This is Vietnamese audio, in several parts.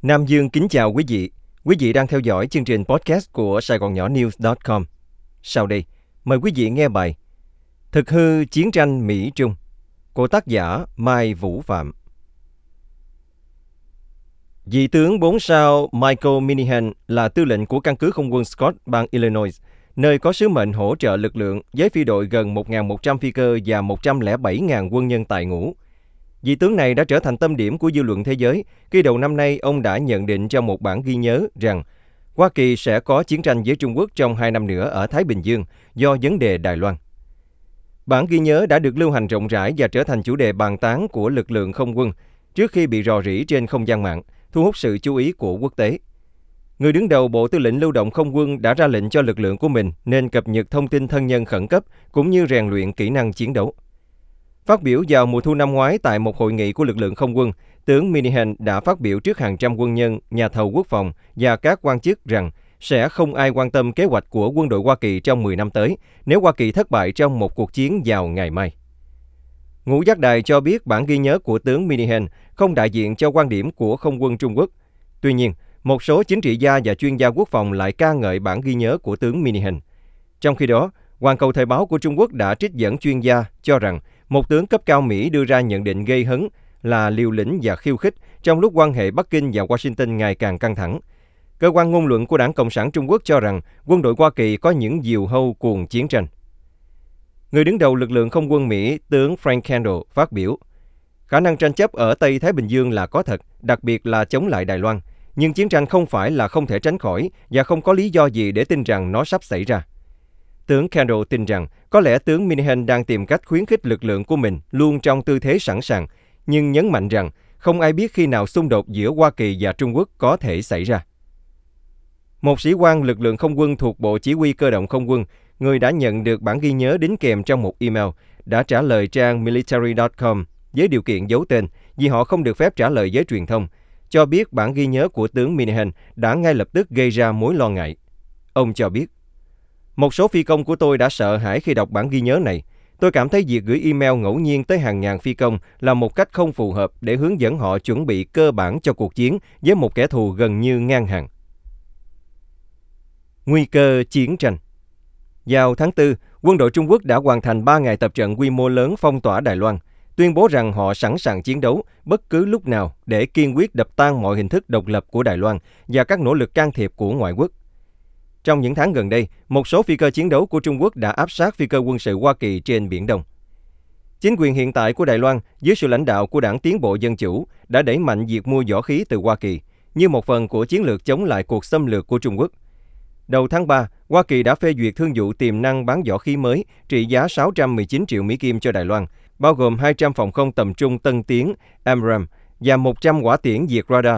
Nam Dương kính chào quý vị. Quý vị đang theo dõi chương trình podcast của Sài Gòn Nhỏ News.com. Sau đây, mời quý vị nghe bài Thực hư chiến tranh Mỹ-Trung của tác giả Mai Vũ Phạm. Vị tướng 4 sao Michael Minihan là tư lệnh của căn cứ không quân Scott, bang Illinois, nơi có sứ mệnh hỗ trợ lực lượng với phi đội gần 1.100 phi cơ và 107.000 quân nhân tại ngũ. Vị tướng này đã trở thành tâm điểm của dư luận thế giới khi đầu năm nay ông đã nhận định trong một bản ghi nhớ rằng Hoa Kỳ sẽ có chiến tranh với Trung Quốc trong 2 năm nữa ở Thái Bình Dương do vấn đề Đài Loan. Bản ghi nhớ đã được lưu hành rộng rãi và trở thành chủ đề bàn tán của lực lượng không quân trước khi bị rò rỉ trên không gian mạng, thu hút sự chú ý của quốc tế. Người đứng đầu Bộ Tư lệnh Lưu động Không quân đã ra lệnh cho lực lượng của mình nên cập nhật thông tin thân nhân khẩn cấp cũng như rèn luyện kỹ năng chiến đấu. Phát biểu vào mùa thu năm ngoái tại một hội nghị của lực lượng không quân, tướng Minihan đã phát biểu trước hàng trăm quân nhân, nhà thầu quốc phòng và các quan chức rằng sẽ không ai quan tâm kế hoạch của quân đội Hoa Kỳ trong 10 năm tới nếu Hoa Kỳ thất bại trong một cuộc chiến vào ngày mai. Ngũ Giác Đài cho biết bản ghi nhớ của tướng Minihan không đại diện cho quan điểm của không quân Trung Quốc. Tuy nhiên, một số chính trị gia và chuyên gia quốc phòng lại ca ngợi bản ghi nhớ của tướng Minihan. Trong khi đó, Hoàn Cầu Thời báo của Trung Quốc đã trích dẫn chuyên gia cho rằng một tướng cấp cao Mỹ đưa ra nhận định gây hấn là liều lĩnh và khiêu khích trong lúc quan hệ Bắc Kinh và Washington ngày càng căng thẳng. Cơ quan ngôn luận của Đảng Cộng sản Trung Quốc cho rằng quân đội Hoa Kỳ có những diều hâu cuồng chiến tranh. Người đứng đầu lực lượng không quân Mỹ, tướng Frank Kendall, phát biểu, khả năng tranh chấp ở Tây Thái Bình Dương là có thật, đặc biệt là chống lại Đài Loan. Nhưng chiến tranh không phải là không thể tránh khỏi và không có lý do gì để tin rằng nó sắp xảy ra. Tướng Kendall tin rằng có lẽ tướng Minihan đang tìm cách khuyến khích lực lượng của mình luôn trong tư thế sẵn sàng, nhưng nhấn mạnh rằng không ai biết khi nào xung đột giữa Hoa Kỳ và Trung Quốc có thể xảy ra. Một sĩ quan lực lượng không quân thuộc Bộ Chỉ huy Cơ động Không quân, người đã nhận được bản ghi nhớ đính kèm trong một email, đã trả lời trang military.com với điều kiện giấu tên vì họ không được phép trả lời với truyền thông, cho biết bản ghi nhớ của tướng Minihan đã ngay lập tức gây ra mối lo ngại. Ông cho biết, một số phi công của tôi đã sợ hãi khi đọc bản ghi nhớ này. Tôi cảm thấy việc gửi email ngẫu nhiên tới hàng ngàn phi công là một cách không phù hợp để hướng dẫn họ chuẩn bị cơ bản cho cuộc chiến với một kẻ thù gần như ngang hàng. Nguy cơ chiến tranh. Vào tháng 4, quân đội Trung Quốc đã hoàn thành 3 ngày tập trận quy mô lớn phong tỏa Đài Loan, tuyên bố rằng họ sẵn sàng chiến đấu bất cứ lúc nào để kiên quyết đập tan mọi hình thức độc lập của Đài Loan và các nỗ lực can thiệp của ngoại quốc. Trong những tháng gần đây, một số phi cơ chiến đấu của Trung Quốc đã áp sát phi cơ quân sự Hoa Kỳ trên Biển Đông. Chính quyền hiện tại của Đài Loan, dưới sự lãnh đạo của Đảng Tiến bộ Dân chủ, đã đẩy mạnh việc mua võ khí từ Hoa Kỳ, như một phần của chiến lược chống lại cuộc xâm lược của Trung Quốc. Đầu tháng 3, Hoa Kỳ đã phê duyệt thương vụ tiềm năng bán võ khí mới trị giá 619 triệu Mỹ Kim cho Đài Loan, bao gồm 200 phòng không tầm trung tân tiến AMRAAM và 100 hỏa tiễn diệt radar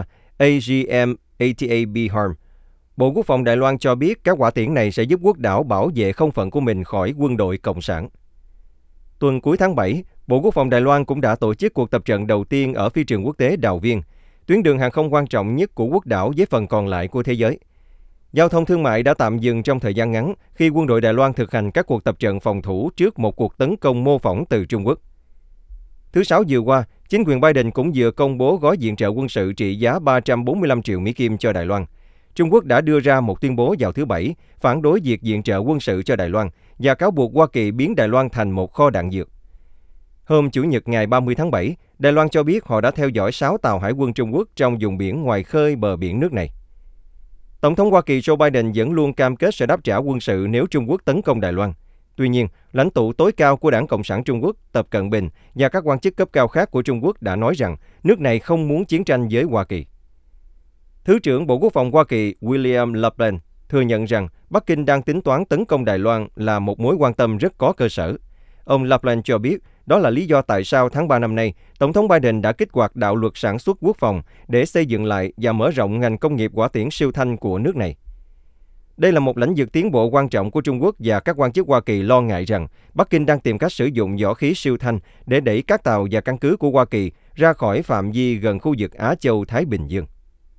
AGM-88B HARM. Bộ Quốc phòng Đài Loan cho biết các hỏa tiễn này sẽ giúp quốc đảo bảo vệ không phận của mình khỏi quân đội Cộng sản. Tuần cuối tháng 7, Bộ Quốc phòng Đài Loan cũng đã tổ chức cuộc tập trận đầu tiên ở phi trường quốc tế Đào Viên, tuyến đường hàng không quan trọng nhất của quốc đảo với phần còn lại của thế giới. Giao thông thương mại đã tạm dừng trong thời gian ngắn khi quân đội Đài Loan thực hành các cuộc tập trận phòng thủ trước một cuộc tấn công mô phỏng từ Trung Quốc. Thứ Sáu vừa qua, chính quyền Biden cũng vừa công bố gói viện trợ quân sự trị giá 345 triệu Mỹ Kim cho Đài Loan. Trung Quốc đã đưa ra một tuyên bố vào thứ Bảy phản đối việc viện trợ quân sự cho Đài Loan và cáo buộc Hoa Kỳ biến Đài Loan thành một kho đạn dược. Hôm Chủ nhật ngày 30 tháng 7, Đài Loan cho biết họ đã theo dõi 6 tàu hải quân Trung Quốc trong vùng biển ngoài khơi bờ biển nước này. Tổng thống Hoa Kỳ Joe Biden vẫn luôn cam kết sẽ đáp trả quân sự nếu Trung Quốc tấn công Đài Loan. Tuy nhiên, lãnh tụ tối cao của Đảng Cộng sản Trung Quốc, Tập Cận Bình và các quan chức cấp cao khác của Trung Quốc đã nói rằng nước này không muốn chiến tranh với Hoa Kỳ. Thứ trưởng Bộ Quốc phòng Hoa Kỳ William Laplane thừa nhận rằng Bắc Kinh đang tính toán tấn công Đài Loan là một mối quan tâm rất có cơ sở. Ông Laplane cho biết đó là lý do tại sao tháng 3 năm nay, Tổng thống Biden đã kích hoạt đạo luật sản xuất quốc phòng để xây dựng lại và mở rộng ngành công nghiệp hỏa tiễn siêu thanh của nước này. Đây là một lĩnh vực tiến bộ quan trọng của Trung Quốc và các quan chức Hoa Kỳ lo ngại rằng Bắc Kinh đang tìm cách sử dụng võ khí siêu thanh để đẩy các tàu và căn cứ của Hoa Kỳ ra khỏi phạm vi gần khu vực Á Châu Thái Bình Dương.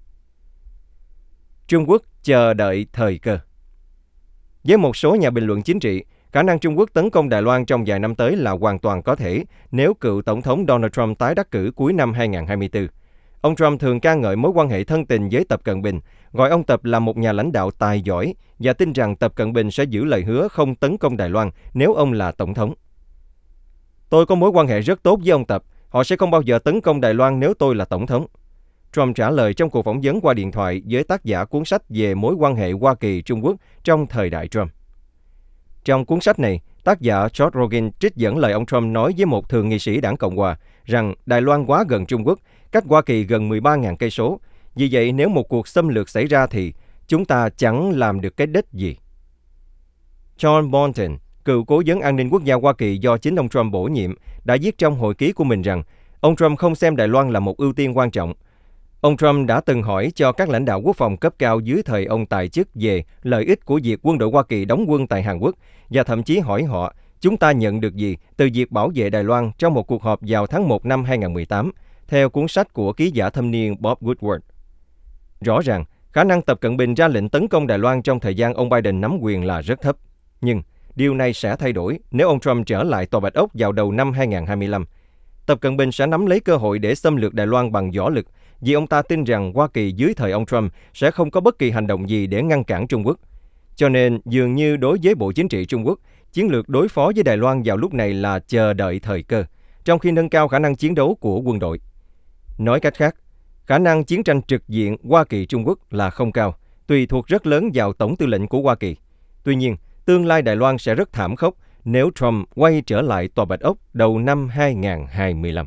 Trung Quốc chờ đợi thời cơ. Với một số nhà bình luận chính trị, khả năng Trung Quốc tấn công Đài Loan trong vài năm tới là hoàn toàn có thể nếu cựu Tổng thống Donald Trump tái đắc cử cuối năm 2024. Ông Trump thường ca ngợi mối quan hệ thân tình với Tập Cận Bình, gọi ông Tập là một nhà lãnh đạo tài giỏi và tin rằng Tập Cận Bình sẽ giữ lời hứa không tấn công Đài Loan nếu ông là tổng thống. Tôi có mối quan hệ rất tốt với ông Tập. Họ sẽ không bao giờ tấn công Đài Loan nếu tôi là tổng thống. Trump trả lời trong cuộc phỏng vấn qua điện thoại với tác giả cuốn sách về mối quan hệ Hoa Kỳ-Trung Quốc trong thời đại Trump. Trong cuốn sách này, tác giả George Rogan trích dẫn lời ông Trump nói với một thượng nghị sĩ đảng Cộng hòa rằng Đài Loan quá gần Trung Quốc, cách Hoa Kỳ gần 13.000 cây số. Vì vậy, nếu một cuộc xâm lược xảy ra thì chúng ta chẳng làm được cái đích gì. John Bolton, cựu cố vấn an ninh quốc gia Hoa Kỳ do chính ông Trump bổ nhiệm, đã viết trong hồi ký của mình rằng ông Trump không xem Đài Loan là một ưu tiên quan trọng. Ông Trump đã từng hỏi cho các lãnh đạo quốc phòng cấp cao dưới thời ông tại chức về lợi ích của việc quân đội Hoa Kỳ đóng quân tại Hàn Quốc và thậm chí hỏi họ chúng ta nhận được gì từ việc bảo vệ Đài Loan trong một cuộc họp vào tháng 1 năm 2018, theo cuốn sách của ký giả thâm niên Bob Woodward. Rõ ràng, khả năng Tập Cận Bình ra lệnh tấn công Đài Loan trong thời gian ông Biden nắm quyền là rất thấp. Nhưng điều này sẽ thay đổi nếu ông Trump trở lại Tòa Bạch Ốc vào đầu năm 2025. Tập Cận Bình sẽ nắm lấy cơ hội để xâm lược Đài Loan bằng võ lực, vì ông ta tin rằng Hoa Kỳ dưới thời ông Trump sẽ không có bất kỳ hành động gì để ngăn cản Trung Quốc. Cho nên, dường như đối với Bộ Chính trị Trung Quốc, chiến lược đối phó với Đài Loan vào lúc này là chờ đợi thời cơ, trong khi nâng cao khả năng chiến đấu của quân đội. Nói cách khác, khả năng chiến tranh trực diện Hoa Kỳ-Trung Quốc là không cao, tùy thuộc rất lớn vào Tổng tư lệnh của Hoa Kỳ. Tuy nhiên, tương lai Đài Loan sẽ rất thảm khốc nếu Trump quay trở lại Tòa Bạch Ốc đầu năm 2025.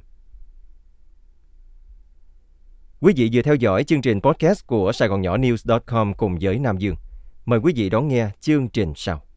Quý vị vừa theo dõi chương trình podcast của Sài Gòn Nhỏ News.com cùng với Nam Dương. Mời quý vị đón nghe chương trình sau.